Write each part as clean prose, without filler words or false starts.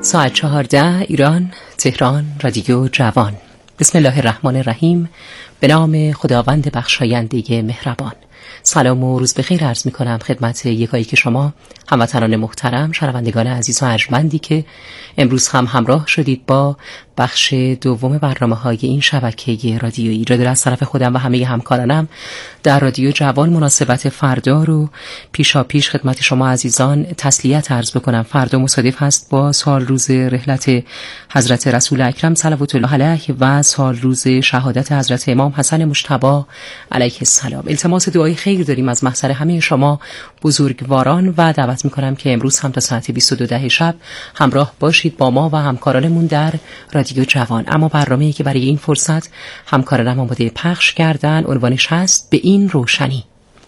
ساعت 14 ایران، تهران، رادیو جوان. بسم الله الرحمن الرحیم. به نام خداوند بخشاینده مهربان. سلام و روز بخیر عرض می کنم خدمت یکایی که شما هموطنان محترم، شنوندگان عزیز و ارجمندی که امروز هم همراه شدید با بخش دوم برنامه‌های این شبکه رادیویی. را از طرف خودم و همه همکارانم در رادیو جوان مناسبت فردا رو پیشاپیش خدمت شما عزیزان تسلیت عرض بکنم. فردا مصادف هست با سال روز رحلت حضرت رسول اکرم صلوات الله علیه و سال روز شهادت حضرت امام حسن مجتبی علیه السلام. التماس دعای خیر داریم از محضر همه شما بزرگواران و دعوت میکنم که امروز هم تا ساعت 22 شب همراه باشید با ما و همکارانمون در رادیو جوان. اما برنامه‌ای که برای این فرصت همکارانم آماده پخش کردن عنوانش هست به این روشنی.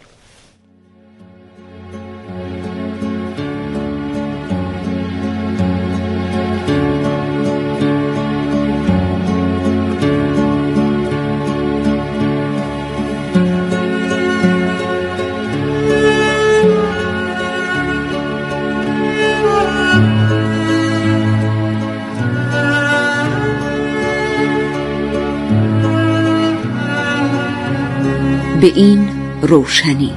به این روشنی.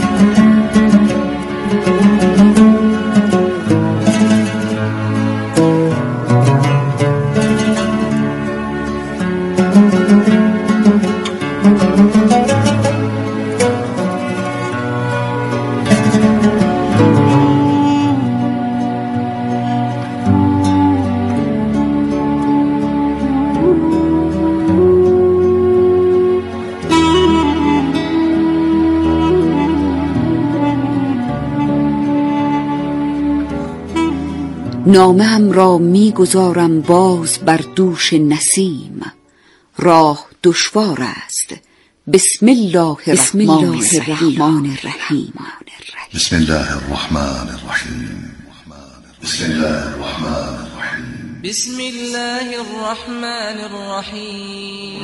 نامه‌ام را می‌گذارم باز بر دوش نسیم، راه دشوار است. بسم الله الرحمن الرحیم. بسم الله الرحمن الرحیم. بسم الله الرحمن الرحیم. بسم الله الرحمن الرحیم.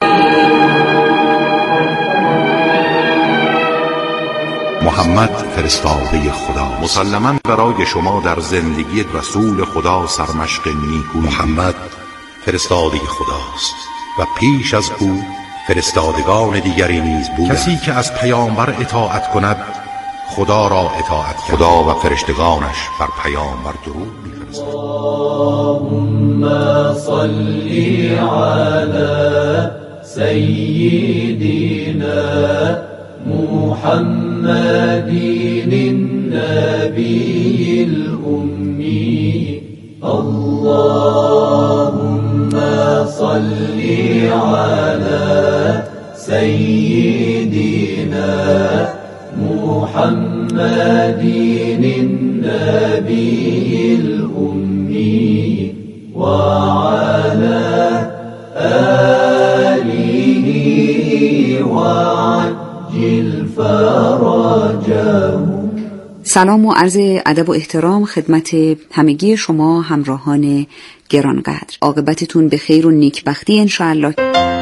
محمد فرستاده خدا، مسلماً برای شما در زندگی رسول خدا سرمشق نیکو. محمد فرستاده خداست و پیش از او فرستادگان دیگری نیز بود. کسی که از پیامبر اطاعت کند خدا را اطاعت کرد. خدا و فرشتگانش بر پیامبر درود می‌فرستند. اللهم صل علی سیدنا محمد النبي الأمي. اللهم صل على سيدنا محمد النبي الأمي وعلى آله وعلى سلام و عرض ادب و احترام خدمت همگی شما همراهان گرانقدر. عاقبتتون به خیر و نیکبختی انشاءالله.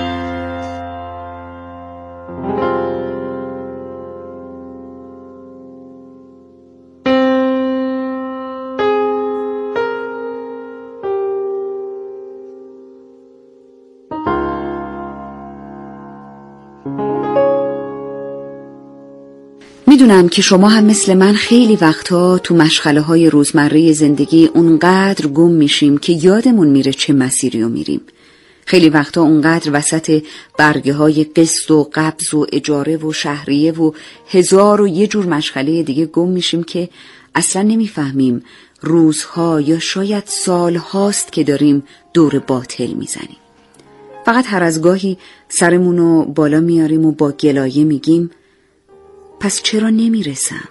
میدونم که شما هم مثل من خیلی وقتا تو مشغله های روزمره زندگی اونقدر گم میشیم که یادمون میره چه مسیری رو میریم. خیلی وقتا اونقدر وسط برگه های قسط و قبض و اجاره و شهریه و هزار و یه جور مشغله دیگه گم میشیم که اصلا نمیفهمیم روزها یا شاید سالهاست که داریم دور باطل میزنیم. فقط هر از گاهی سرمونو بالا میاریم و با گلایه میگیم پس چرا نمیرسم؟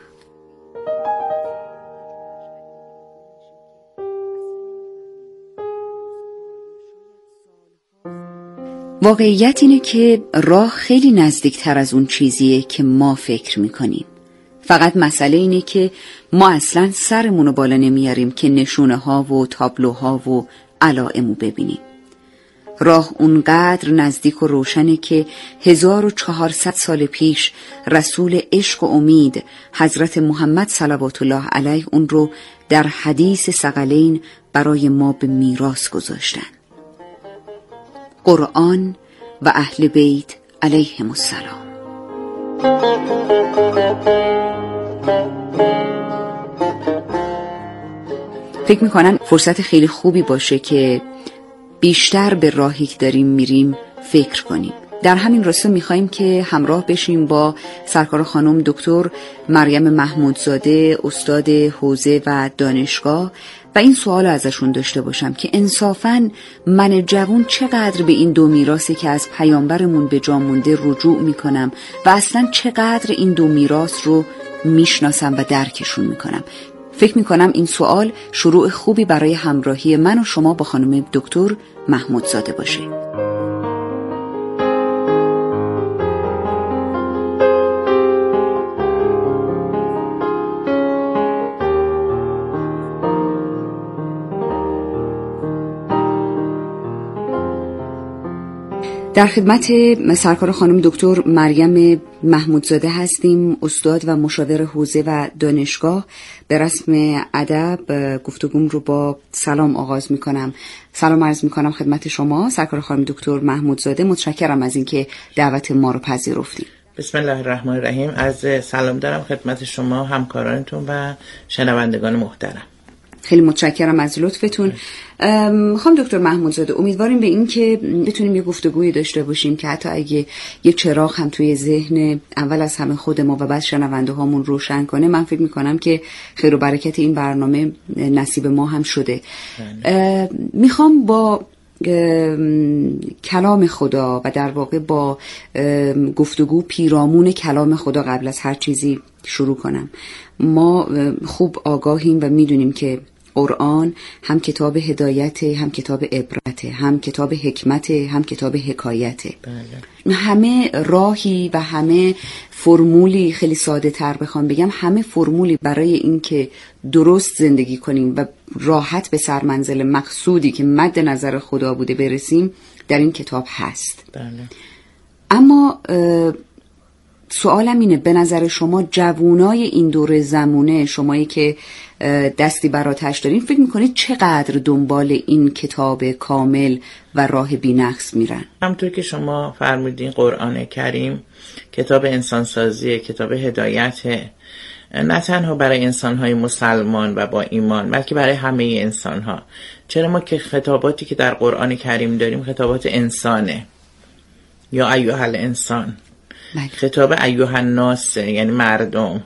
واقعیت اینه که راه خیلی نزدیکتر از اون چیزیه که ما فکر میکنیم. فقط مسئله اینه که ما اصلا سرمونو بالا نمیاریم که نشونه ها و تابلوها و علائمو ببینیم. راه اونقدر نزدیک و روشنه که 1400 سال پیش رسول عشق و امید حضرت محمد صلوات الله علیه اون رو در حدیث ثقلین برای ما به میراث گذاشتن. قرآن و اهل بیت علیهم السلام. فکر میکنم فرصت خیلی خوبی باشه که بیشتر به راهی که داریم میریم فکر کنیم. در همین راستا میخواییم که همراه بشیم با سرکار خانم دکتر مریم محمودزاده، استاد حوزه و دانشگاه، و این سوال ازشون داشته باشم که انصافاً من جوان چقدر به این دو میراثی که از پیامبرمون به جا مونده رجوع میکنم و اصلاً چقدر این دو میراث رو میشناسم و درکشون میکنم. فکر میکنم این سوال شروع خوبی برای همراهی من و شما با خانم دکتر محمودزاده باشه. در خدمت سرکار خانم دکتر مریم محمودزاده هستیم، استاد و مشاور حوزه و دانشگاه. به رسم ادب گفتگوم رو با سلام آغاز میکنم. سلام عرض میکنم خدمت شما سرکار خانم دکتر محمودزاده. متشکرم از اینکه دعوت ما رو پذیرفتید. بسم الله الرحمن الرحیم. از سلام دارم خدمت شما، همکارانتون و شنوندگان محترم. خیلی متشکرم از لطفتون. خانم دکتر محمودزاده، امیدواریم به این که بتونیم یه گفتگویی داشته باشیم که حتی اگه یه چراغ هم توی ذهن اول از همه خود ما و بعد شنونده هامون روشن کنه، من فکر میکنم که خیر و برکت این برنامه نصیب ما هم شده. میخوام با کلام خدا و در واقع با گفتگو پیرامون کلام خدا قبل از هر چیزی شروع کنم. ما خوب آگاهیم و میدونیم که قرآن هم کتاب هدایت، هم کتاب عبرت، هم کتاب حکمت، هم کتاب حکایت. همه راهی و همه فرمولی، خیلی ساده تر بخوام بگم، همه فرمولی برای این که درست زندگی کنیم و راحت به سرمنزل مقصودی که مد نظر خدا بوده برسیم در این کتاب هست. اما سوالم اینه، به نظر شما جوانای این دوره زمونه، شمایی که دستی بر آتش دارین، فکر میکنید چقدر دنبال این کتاب کامل و راه بی‌نقص میرن؟ همونطور که شما فرمودین قرآن کریم کتاب انسانسازی، کتاب هدایت، نه تنها برای انسانهای مسلمان و با ایمان بلکه برای همه انسانها. چرا ما که خطاباتی که در قرآن کریم داریم خطابات انسانه، یا ایها الانسان، خطاب ایها الناس یعنی مردم.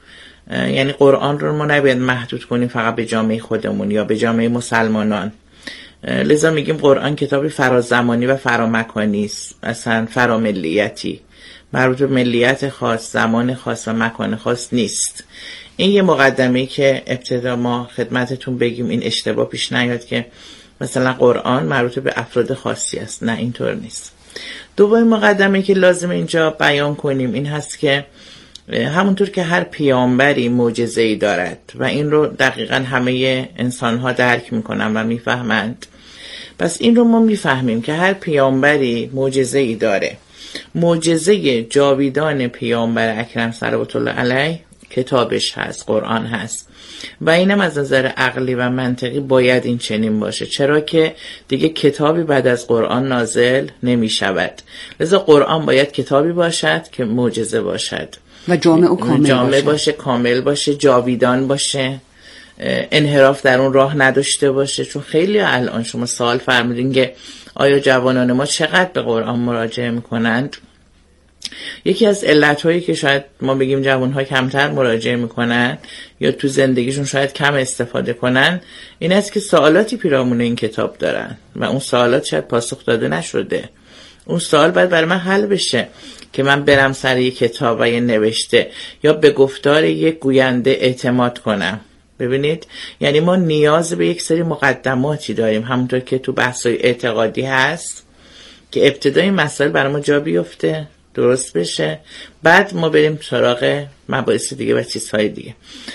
یعنی قرآن رو ما نباید محدود کنیم فقط به جامعه خودمون یا به جامعه مسلمانان. لذا میگیم قرآن کتاب فرازمانی و فرامکانی است، اصلا فراملیتی، مربوط به ملیت خاص، زمان خاص و مکان خاص نیست. این یه مقدمه‌ای که ابتدا ما خدمتتون بگیم، این اشتباه پیش نیاد که مثلا قرآن مربوط به افراد خاصی است. نه، اینطور نیست. دومین مقدمه‌ای که لازم اینجا بیان کنیم این هست که همونطور که هر پیامبری معجزه‌ای دارد و این رو دقیقاً همه انسان‌ها درک می‌کنن و می‌فهمند، پس این رو ما می‌فهمیم که هر پیامبری معجزه‌ای داره. معجزه جاویدان پیامبر اکرم صلوات الله علیه کتابش هست، قرآن هست، و اینم از نظر عقلی و منطقی باید این چنین باشه، چرا که دیگه کتابی بعد از قرآن نازل نمی شود. لذا قرآن باید کتابی باشد که معجزه باشد و جامع و کامل باشه، کامل باشه، جاویدان باشه، انحراف در اون راه نداشته باشه. چون خیلی الان شما سوال فرمودین که آیا جوانان ما چقدر به قرآن مراجعه میکنند؟ یکی از علتهایی که شاید ما بگیم جوانها کمتر مراجعه میکنن یا تو زندگیشون شاید کم استفاده کنن این است که سوالاتی پیرامون این کتاب دارن و اون سوالات شاید پاسخ داده نشده. اون سوال باید برای من حل بشه که من برم سر یک کتاب و یه نوشته یا به گفتار یک گوینده اعتماد کنم. ببینید، یعنی ما نیاز به یک سری مقدماتی داریم، همونطور که تو بحث‌های اعتقادی هست که ابتدای مسائل برای ما جا بیفته، درست بشه، بعد ما بریم سراغ مباحث دیگه و چیزهای دیگه.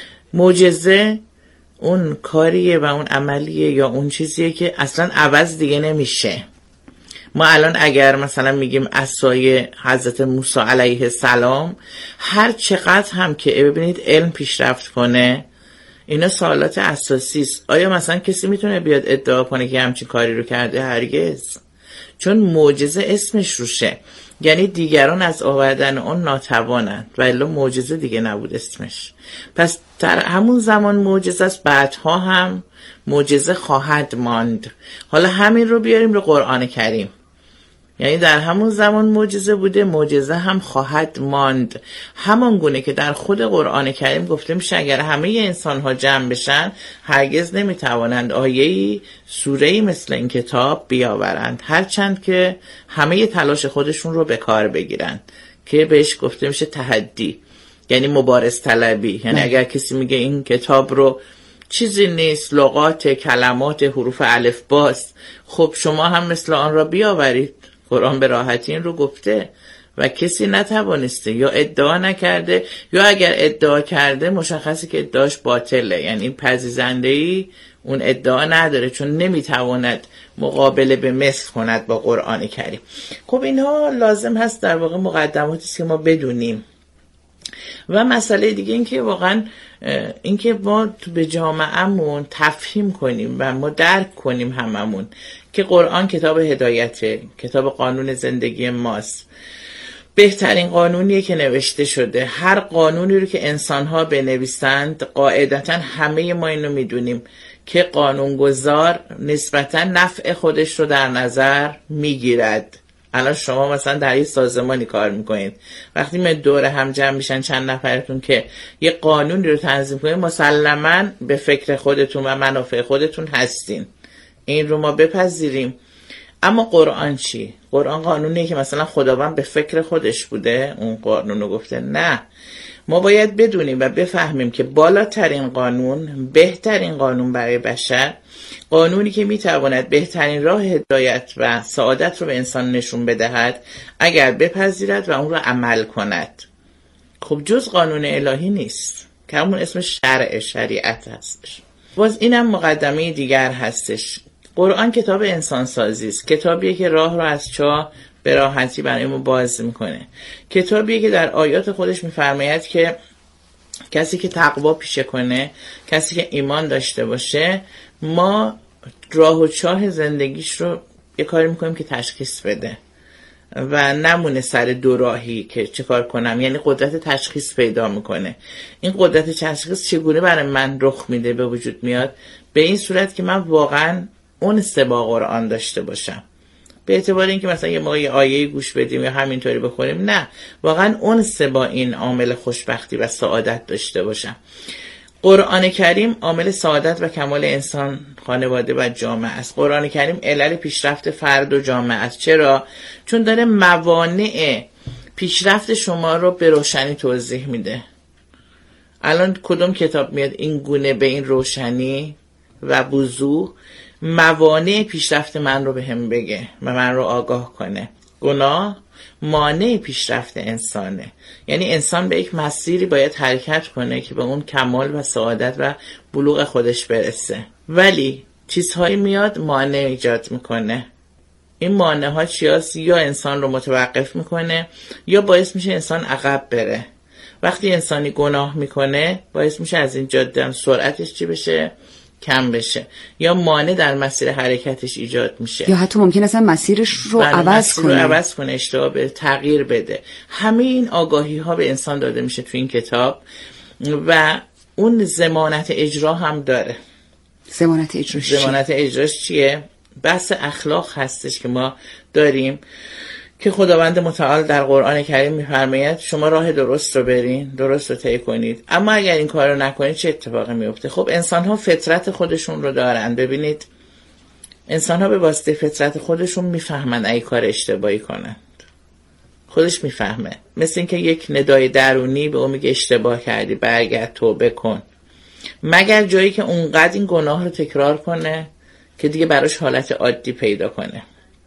معجزه اون کاریه و اون عملیه یا اون چیزیه که اصلا عوض دیگه نمیشه. ما الان اگر مثلا میگیم عصای حضرت موسی علیه السلام، هر چقدر هم که ببینید علم پیشرفت کنه، اینا سوالات اساسی است. آیا مثلا کسی میتونه بیاد ادعا کنه که همچین کاری رو کرده؟ هرگز. چون معجزه اسمش روشه، یعنی دیگران از آوردن اون ناتوانند و الا معجزه دیگه نبود اسمش. پس در همون زمان معجزه است، بعدها هم معجزه خواهد ماند. حالا همین رو بیاریم رو قرآن کریم، یعنی در همون زمان معجزه بوده، معجزه هم خواهد ماند. همان گونه که در خود قرآن کریم گفته میشه اگر همه انسان ها جمع بشن هرگز نمیتوانند آیه‌ای سوره‌ای مثل این کتاب بیاورند، هرچند که همه تلاش خودشون رو به کار بگیرن، که بهش گفته میشه تحدی، یعنی مبارز طلبی. یعنی اگر کسی میگه این کتاب رو چیزی نیست، لغات، کلمات، حروف الف باست، خب شما هم مثل آن را بیاورید. قرآن به راحتی این رو گفته و کسی نتوانسته یا ادعا نکرده، یا اگر ادعا کرده مشخصه که ادعاش باطله، یعنی پذیرنده‌ای اون ادعا نداره، چون نمیتواند مقابله به مثل کند با قرآن کریم. خب اینها لازم هست در واقع مقدماتی که ما بدونیم. و مسئله دیگه این که واقعا این که ما تو به جامعهمون تفهیم کنیم و ما درک کنیم هممون که قرآن کتاب هدایته، کتاب قانون زندگی ماست، بهترین قانونیه که نوشته شده. هر قانونی رو که انسان‌ها بنویسند قاعدتاً همه ما اینو میدونیم که قانونگذار نسبتاً نفع خودش رو در نظر میگیرد. الان شما مثلا در یه سازمانی کار میکنید، وقتی من دور هم جمع میشن چند نفرتون که یه قانونی رو تنظیم کنید، مسلماً به فکر خودتون و منافع خودتون هستین، این رو ما بپذیریم. اما قرآن چی؟ قرآن قانونیه که مثلا خداوند به فکر خودش بوده اون قانون رو گفته؟ نه، ما باید بدونیم و بفهمیم که بالاترین قانون، بهترین قانون برای بشر، قانونی که میتواند بهترین راه هدایت و سعادت رو به انسان نشون بدهد اگر بپذیرد و اون رو عمل کند. خب جز قانون الهی نیست که همون اسمش شریعت هستش. باز اینم مقدمه دیگر هستش. قرآن کتاب انسان سازی است، کتابیه که راه رو از چاه به راحتی برای ما باز میکنه، کتابیه که در آیات خودش میفرماید که کسی که تقوا پیشه کنه، کسی که ایمان داشته باشه، ما راه و چاه زندگیش رو یه کاری میکنیم که تشخیص بده و نمونه سر دو راهی که چه کار کنم، یعنی قدرت تشخیص پیدا میکنه. این قدرت تشخیص چگونه برای من رخ میده، به وجود میاد؟ به این صورت که من واقعا اون با قرآن داشته باشم، به اعتبار اینکه مثلا یه موقع آیه گوش بدیم یا همینطوری بخونیم، نه، واقعا اون با این عامل خوشبختی و سعادت داشته باشم. قرآن کریم عامل سعادت و کمال انسان، خانواده و جامعه است. قرآن کریم علل پیشرفت فرد و جامعه است. چرا؟ چون داره موانع پیشرفت شما رو به روشنی توضیح میده. الان کدوم کتاب میاد این گونه به این روشنی و وضوح موانع پیشرفت من رو به هم بگه و من رو آگاه کنه؟ گناه مانع پیشرفت انسانه، یعنی انسان به یک مسیری باید حرکت کنه که به اون کمال و سعادت و بلوغ خودش برسه، ولی چیزهایی میاد مانع ایجاد میکنه. این مانع ها چیاست؟ یا انسان رو متوقف میکنه یا باعث میشه انسان عقب بره. وقتی انسانی گناه میکنه باعث میشه از این جاده سرعتش چی بشه؟ کم بشه، یا مانع در مسیر حرکتش ایجاد میشه، یا حتی ممکن است مسیرش رو عوض کنه، اشتباه به تغییر بده. همه این آگاهی ها به انسان داده میشه تو این کتاب و اون ضمانت اجرا هم داره. ضمانت اجراش چیه؟ بحث اخلاق هستش که ما داریم که خداوند متعال در قرآن کریم میفرماید شما راه درست رو برین، درست رو طی کنید، اما اگر این کار رو نکنید چه اتفاقی میفته؟ خب انسان ها فطرت خودشون رو دارن. ببینید انسان ها به واسطه فطرت خودشون میفهمن اگه کار اشتباهی کنن، خودش میفهمه. مثل اینکه یک ندای درونی به اون میگه اشتباه کردی، برگرد، توبه کن، مگر جایی که اونقدر این گناه رو تکرار کنه که دیگه براش حالت عادی پیدا کنه.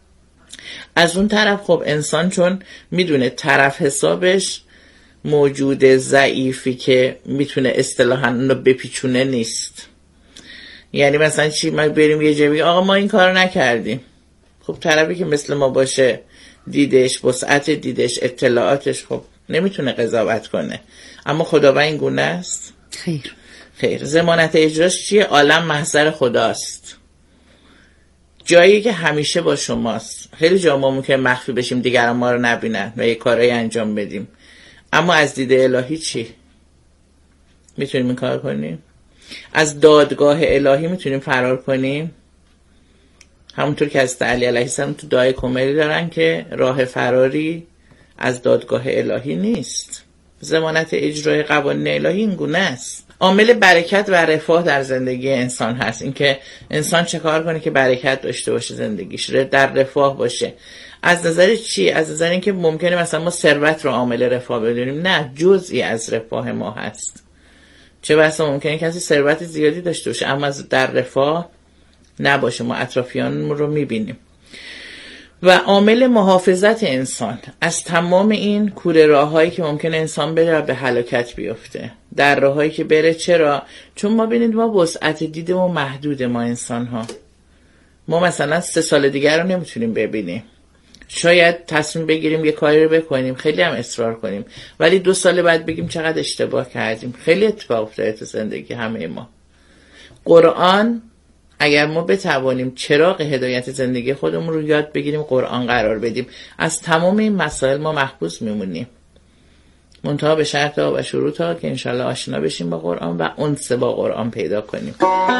از اون طرف خب انسان چون میدونه طرف حسابش موجود ضعیفی که میتونه اصطلاحاً اونو بپیچونه نیست. یعنی مثلا چی؟ ما بریم یه جایی آقا ما این کارو نکردیم، خب طرفی که مثل ما باشه، دیدش، وسعت دیدش، اطلاعاتش، خب نمیتونه قضاوت کنه. اما خداوند این گونه است؟ خیر. خیر، ضمانت اجراش چیه؟ عالم محضر خداست، جایی که همیشه با شماست. خیلی جا ما ممکنه مخفی بشیم، دیگران ما رو نبینن و یه کارایی انجام بدیم، اما از دید الهی چی؟ میتونیم این کار کنیم؟ از دادگاه الهی میتونیم فرار کنیم؟ همونطور که از علی علیه السلام تو دعای کمیلی دارن که راه فراری از دادگاه الهی نیست. ضمانت اجرای قوانین الهی این گونه است. عامل برکت و رفاه در زندگی انسان هست، اینکه انسان چه کار کنه که برکت داشته باشه، زندگیش در رفاه باشه. از نظر چی؟ از نظر اینکه ممکنه مثلا ما ثروت رو عامل رفاه بدونیم، نه، جزئی از رفاه ما هست. چه بسا ممکنه کسی ثروت زیادی داشته باشه اما در رفاه نباشه، ما اطرافیان رو میبینیم. و عامل محافظت انسان از تمام این کوره راههایی که ممکنه انسان بره و به هلاکت بیفته، در راههایی که بره. چرا؟ چون ما ببینید ما وسعت دیدمون محدوده، ما انسان ها. ما مثلا 3 سال دیگر رو نمیتونیم ببینیم، شاید تصمیم بگیریم یه کاری رو بکنیم، خیلی هم اصرار کنیم، ولی 2 سال بعد بگیم چقدر اشتباه کردیم. خیلی اتفاق افتاده تو زندگی همه ما. قرآن اگر ما بتوانیم چراغ هدایت زندگی خودمون رو یاد بگیریم، قرآن قرار بدیم، از تمام این مسائل ما محفوظ میمونیم، منتها به شرط ها و شروط ها که انشالله آشنا بشیم با قرآن و انس با قرآن پیدا کنیم.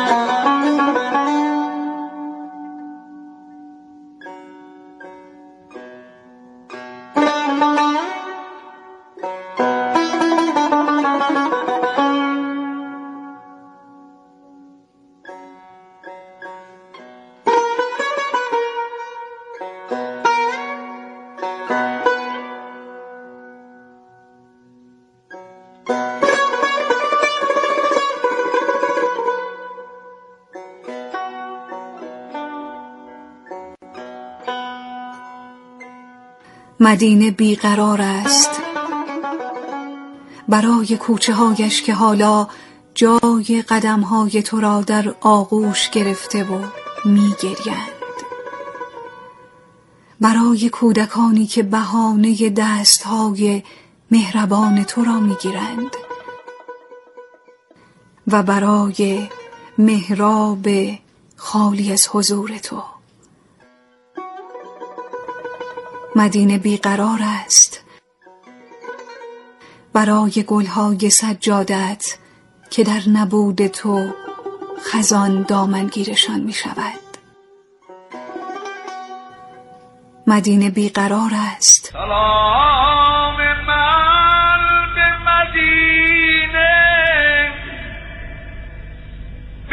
مدینه بیقرار است برای کوچه هایش که حالا جای قدم های تو را در آغوش گرفته و می گریند، برای کودکانی که بهانه دست های مهربان تو را می گیرند و برای محراب خالی از حضور تو. مدینه بیقرار است برای گلهای سجادت که در نبود تو خزان دامنگیرشان می شود. مدینه بیقرار است سلام من به مدینه، به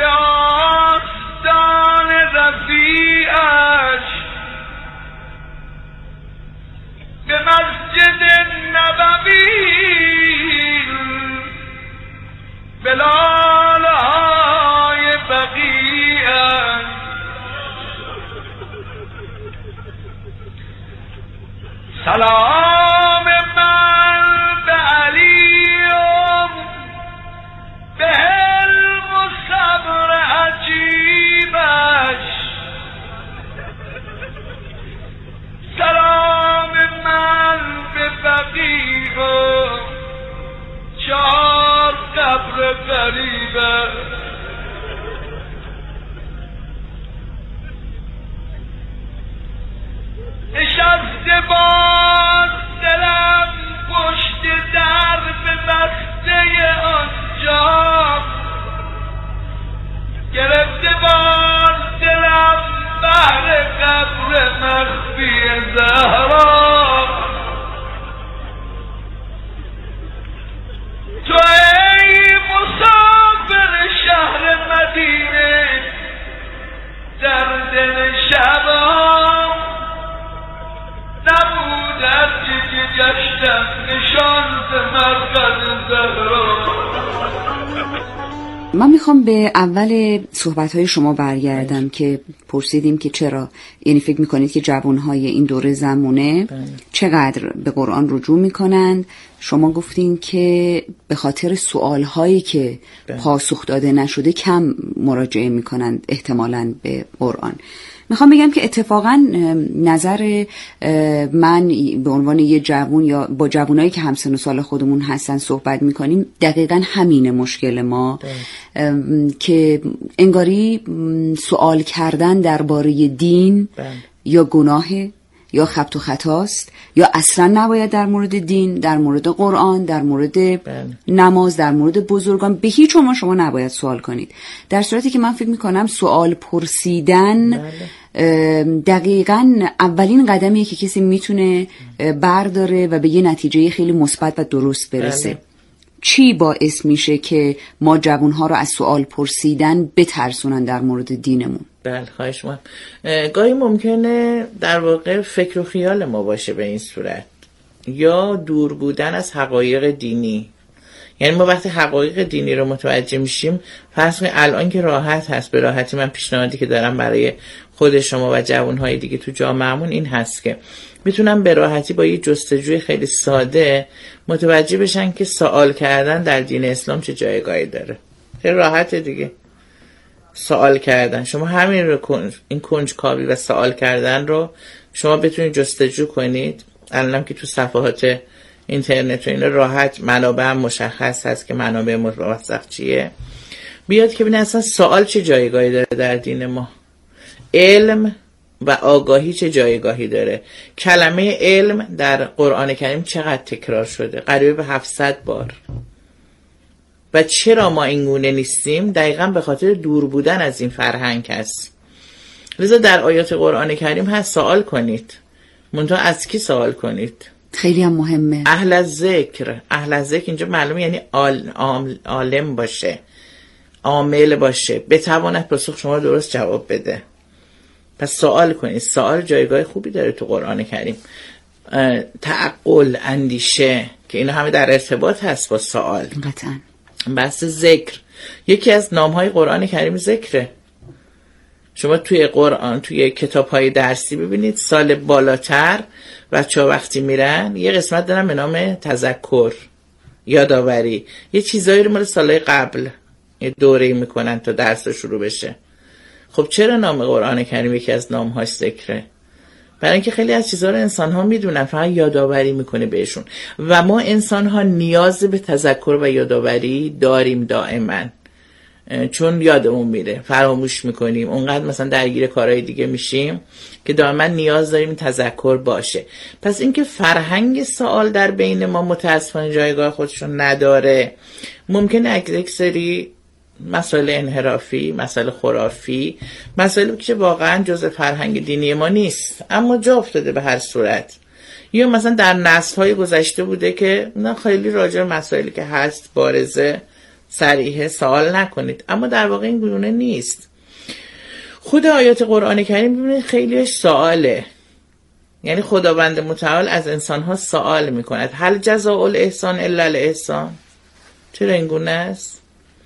آستان رفیعش، به مسجد نبوی، به لاله‌های بقیعش. سلام من به علی و به حلم و صبر عجیبش. سلام من به بقیع و 4 قبر غریبش. نشسته باز دلم پشت درب بسته آنجا، گرفته باز دلم بهر قبر مخفی زهرا. تو ای مسافر شهر مدینه، در دل شبام نبود هرچی که گشتم نشان ز مرقد زهرا. من میخوام به اول صحبت‌های شما برگردم که پرسیدیم که چرا، یعنی فکر میکنید که جوانهای این دوره زمونه چقدر به قرآن رجوع میکنند. شما گفتین که به خاطر سوالهایی که پاسخ داده نشده کم مراجعه میکنند احتمالاً به قرآن. میخوام بگم که اتفاقا نظر من به عنوان یه جوون یا با جوونایی که همسن و سال خودمون هستن صحبت میکنیم دقیقا همینه مشکل ما که انگاری سوال کردن درباره دین یا گناهه یا خبط و خطاست یا اصلا نباید در مورد دین، در مورد قرآن، در مورد نماز، در مورد بزرگان به هیچ عنوان شما نباید سوال کنید. در صورتی که من فکر میکنم سوال پرسیدن دقیقاً اولین قدمیه که کسی میتونه برداره و به یه نتیجه خیلی مثبت و درست برسه. چی باعث میشه که ما جوانها رو از سوال پرسیدن بترسونن در مورد دینمون؟ بله خواهش می‌کنم. گاهی ممکنه در واقع فکر و خیال ما باشه به این صورت، یا دور بودن از حقایق دینی. یعنی ما وقتی حقایق دینی رو متوجه میشیم، فرض کنید الان که راحت هست، به راحتی من پیشنهادی که دارم برای خود شما و جوانهای دیگه تو جامعهمون این هست که میتونم به راحتی با یه جستجوی خیلی ساده متوجه بشن که سوال کردن در دین اسلام چه جایگاهی داره. خیلی راحته دیگه. سوال کردن، شما همین رو این کنجکاوی و سوال کردن رو شما بتونید جستجو کنید. الانم که تو صفحات اینترنت و این راحت منابع هم مشخص هست که منابع موثق چیه، بیاد که ببینید اصلا سوال چه جایگاهی داره در دین ما، علم و آگاهی چه جایگاهی داره. کلمه علم در قرآن کریم چقدر تکرار شده؟ قریب به 700 بار. و چرا ما اینگونه نیستیم؟ دقیقاً به خاطر دور بودن از این فرهنگ هست. لذا در آیات قرآن کریم هست سوال کنید. منتها از کی سوال کنید؟ خیلی هم مهمه. اهل الذکر. اهل الذکر اینجا معلومه یعنی عالم باشه، عامل باشه، بتواند پاسخ شما درست جواب بده. پس سوال کنید. سوال جایگاه خوبی داره تو قرآن کریم. تعقل، اندیشه، که اینا همه در ارتباط هست با سوال. قطعاً. بحث ذکر، یکی از نامهای قرآن کریم ذکره. شما توی قرآن، توی کتاب‌های درسی ببینید سال بالاتر بچه‌ها وقتی میرن یه قسمت دارن به نام تذکر، یادآوری، یه چیزایی رو مال سالهای قبل یه دوره‌ای میکنن تا درس شروع بشه. خب چرا نام قرآن کریم یکی از نام‌هاش ذکره؟ برای اینکه خیلی از چیزها رو انسان‌ها میدونن، فقط یادآوری میکنه بهشون. و ما انسان‌ها نیاز به تذکر و یادآوری داریم دائما، چون یادمون میره، فراموش میکنیم، اونقدر مثلا درگیر کارهای دیگه میشیم که دائما نیاز داریم تذکر باشه. پس اینکه فرهنگ سوال در بین ما متاسفانه جایگاه خودشون نداره، ممکنه یک سری مسائل انحرافی، مسائل خرافی، مسائلی که واقعا جزء فرهنگ دینی ما نیست اما جا افتاده به هر صورت، یا مثلا در نسل‌های گذشته بوده که نه خیلی راجع به مسائلی که هست بارزه صریحه سوال نکنید، اما در واقع این گونه نیست. خود آیات قرآن کریم ببینید خیلیش سواله. یعنی خداوند متعال از انسان‌ها سوال می‌کند هل جزاء الاحسان الا الاحسان؟ چرا این گونه است؟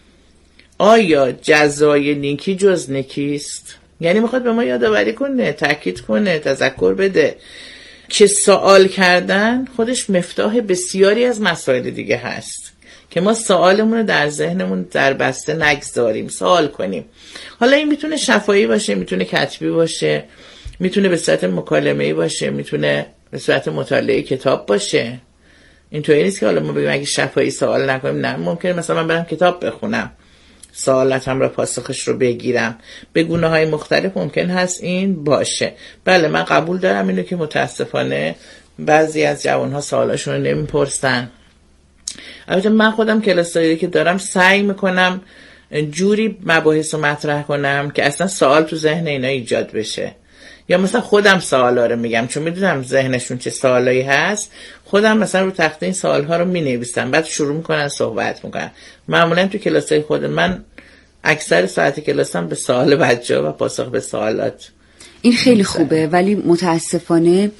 آیا جزای نیکی جز نیکیست؟ یعنی میخواد به ما یادآوری کنه، تاکید کنه، تذکر بده که سوال کردن خودش مفتاح بسیاری از مسائل دیگه هست که ما سوالمون رو در ذهنمون در بسته نگذاریم، سوال کنیم. حالا این میتونه شفاهی باشه، میتونه کتبی باشه، میتونه به صورت مکالمه‌ای باشه، میتونه به صورت مطالعه کتاب باشه. اینطوری نیست که حالا ما بگیم اگه شفاهی سوال نکنیم، نه، ممکنه مثلا من برم کتاب بخونم، سوالاتم را پاسخش رو بگیرم. به گونه‌های مختلف ممکن هست این باشه. بله من قبول دارم اینو که متاسفانه بعضی از جوان‌ها سوالاشون رو نمیپرسن. البته من خودم کلاسایی که دارم سعی میکنم جوری مباحث رو مطرح کنم که اصلا سوال تو ذهن اینا ایجاد بشه، یا مثلا خودم سوالا رو میگم چون میدونم ذهنشون چه سوالایی هست، خودم مثلا رو تخته این سوالها رو مینویسم، بعد شروع میکنن صحبت میکنن. معمولا تو کلاسای خود من اکثر ساعت کلاسم به سوال بچه‌ها و پاسخ به سوالات. این خیلی خوبه، ولی متاسفانه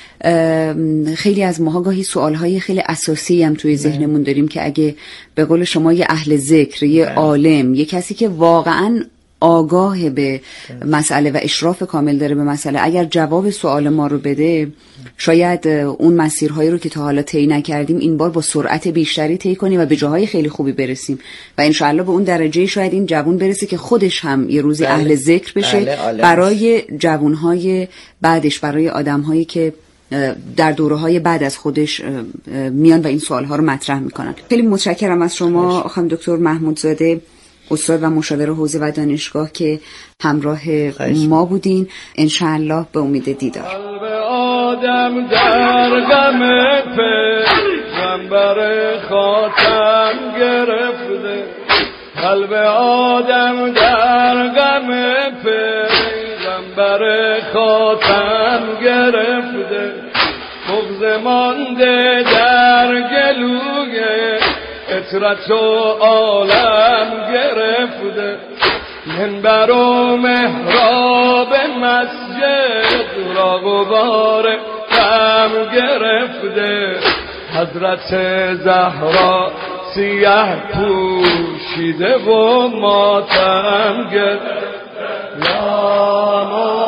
خیلی از ماها گاهی سوالهای خیلی اساسی هم توی ذهنمون داریم که اگه به قول شما یه اهل ذکر، یه عالم، یه کسی که واقعاً آگاه به مسئله و اشراف کامل داره به مسئله، اگر جواب سوال ما رو بده شاید اون مسیرهایی رو که تا حالا طی نکردیم این بار با سرعت بیشتری طی کنیم و به جاهای خیلی خوبی برسیم و انشاءالله به اون درجه شاید این جوان برسه که خودش هم یه روزی اهل ذکر بشه برای جوانهای بعدش، برای آدمهایی که در دوره‌های بعد از خودش میان و این سوالها رو مطرح میکنن. خیلی متشکرم از شما خانم دکتر محمودزاده، استاد و مشاور حوزه و دانشگاه که همراه ما بودین. انشاءالله به امید دیدار. قلب آدم در غم پیغمبر خاتم گرفته، قلب آدم در غم پیغمبر خاتم گرفته، بغض مانده در گلوی اطرت و عالم گرفته، منبر و محراب مسجد را غبار غم گرفته، حضرت زهرا سیه پوشیده و ماتم گرفته. یا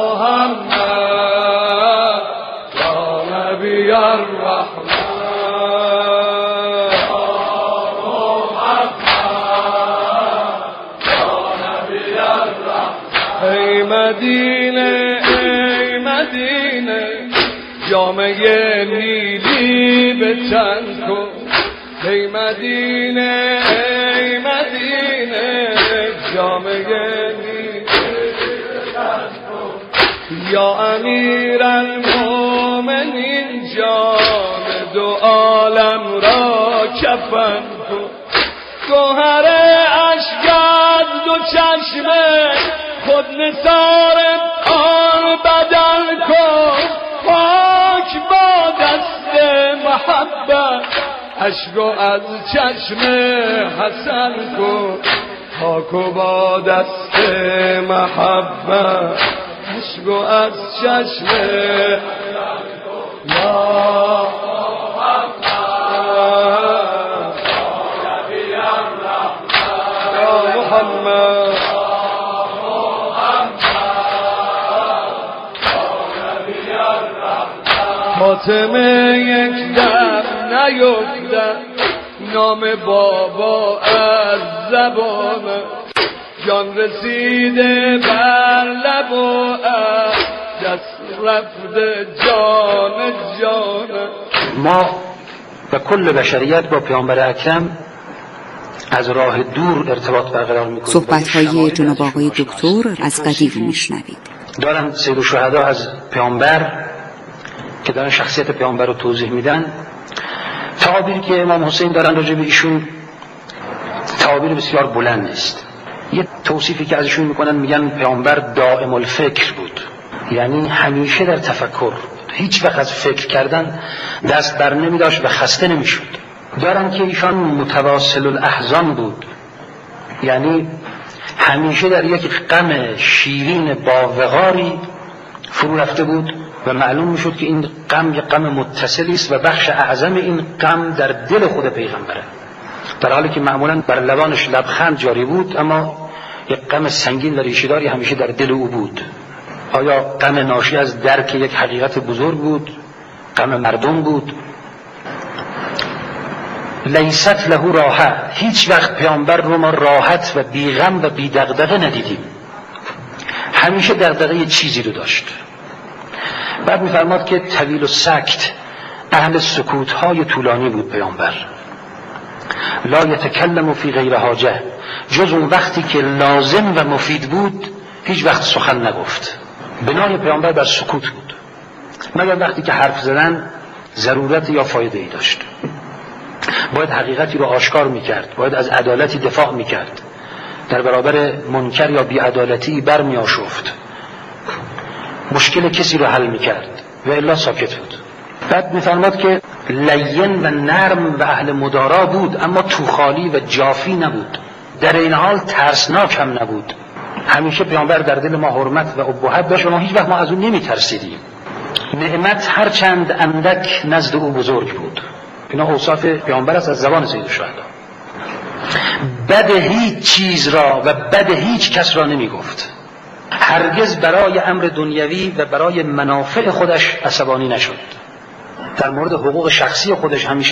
محمد یا نبی الرحمن ای مدینه ای مدینه جامعه نیلی به تن کن، ای مدینه ای مدینه جامعه نیلی به تن کن، یا امیر المؤمنین جان دو عالم را کفن کن، گوهر اشک از دو چشمه خود نثار آن بدل کن، پاک با دست محبت اشک از چشم حسن کن، پاک با دست محبت اشک از چشم یا محمد فاطمه یک دم نیفتد نام بابا از زبان، جان رسیده بر لب و از دست رفته جان جان. ما و کل بشریت با پیامبر اکرم از راه دور ارتباط برقرار میکنیم. صحبت‌های جناب آقای دکتر از قدیم میشنوید. دارن سید الشهدا از پیامبر که دارن شخصیت پیامبر رو توضیح میدن، تعابیری که امام حسین دارن راجع به ایشون تعابیر بسیار بلند است. یه توصیفی که ازشون میکنن میگن پیامبر دائم الفکر بود، یعنی همیشه در تفکر، هیچ وقت از فکر کردن دست بر نمیداشت و خسته نمیشد. دارن که ایشان متواصل الاحزان بود، یعنی همیشه در یک غم شیرین با وقاری فرو رفته بود و معلوم میشد که این غم یک غم متصلی است و بخش اعظم این غم در دل خود پیغمبره، در حالی که معمولا بر لبانش لبخند جاری بود اما یک غم سنگین و ریشه‌داری همیشه در دل او بود. آیا غم ناشی از درک یک حقیقت بزرگ بود؟ غم مردم بود؟ لیست له راحه، هیچ وقت پیامبر رو ما راحت و بی غم و بی دغدغه ندیدیم، همیشه دغدغه چیزی رو داشت. بعد می‌فرماد که طویل و سکت، اهل سکوت‌های طولانی بود پیامبر. لا یتکلم فی غیر حاجه، جز اون وقتی که لازم و مفید بود هیچ وقت سخن نگفت. بنای پیامبر بر سکوت بود، مگر وقتی که حرف زدن ضرورت یا فایده ای داشت. باید حقیقتی رو آشکار میکرد، باید از عدالتی دفاع میکرد، در برابر منکر یا بی‌عدالتی برمی آشفت، مشکل کسی رو حل میکرد و الا ساکت بود. بعد میفرماد که لین و نرم و اهل مدارا بود، اما توخالی و جافی نبود، در این حال ترسناک هم نبود. همیشه پیامبر در دل ما حرمت و ابهت داشت و ما هیچ وقت ما از اون نمیترسیدیم. نعمت هر چند اندک نزد او بزرگ بود. اینا اوصاف پیامبر است از زبان سید الشهدا. بد هیچ چیز را و بد هیچ کس را نمی گفت. هرگز برای امر دنیوی و برای منافع خودش عصبانی نشد. در مورد حقوق شخصی خودش همیشه